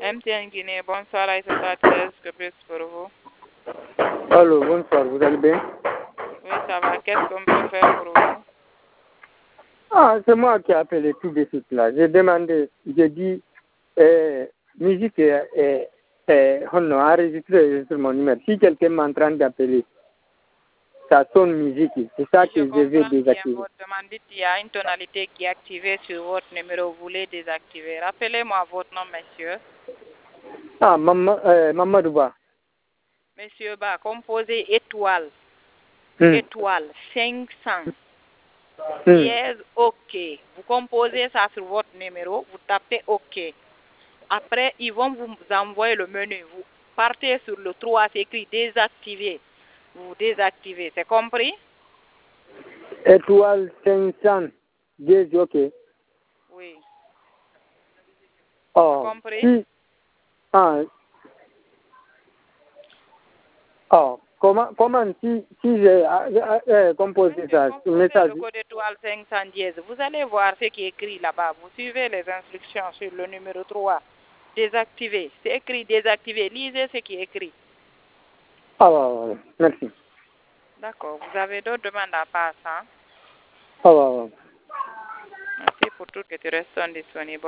MTN Guinée, bonsoir Aïssata Thérèse, que puis pour vous? Allô, bonsoir, vous allez bien? Oui, ça va. Qu'est-ce qu'on peut faire pour vous? Ah, c'est moi qui ai appelé tout de suite là. J'ai demandé, j'ai dit, musique on a enregistré sur mon numéro. Si quelqu'un m'entraîne en train d'appeler, ça sonne musique. C'est ça que je vais désactiver. Votre demande, il y a une tonalité qui est activée sur votre numéro. Vous voulez désactiver. Rappelez-moi votre nom, monsieur. Ah, Mamadou Ba. Monsieur Ba, composez étoile. Étoile 500. Dièse OK. Vous composez ça sur votre numéro, vous tapez OK. Après, ils vont vous envoyer le menu. Vous partez sur le 3, c'est écrit désactiver. Vous désactivez, c'est compris? Étoile 500. Dièse OK. Oui. Oh, Compris? si, ah, oh, comment si j'ai composé ça, ce message? Le code étoile 500 dièse. Vous allez voir ce qui est écrit là-bas. Vous suivez les instructions sur le numéro 3. Désactiver. C'est écrit désactiver. Lisez ce qui est écrit. Ah, ouais, merci. D'accord. Vous avez d'autres demandes à part ça? Ah, ouais. Merci pour tout que tu restes disponible.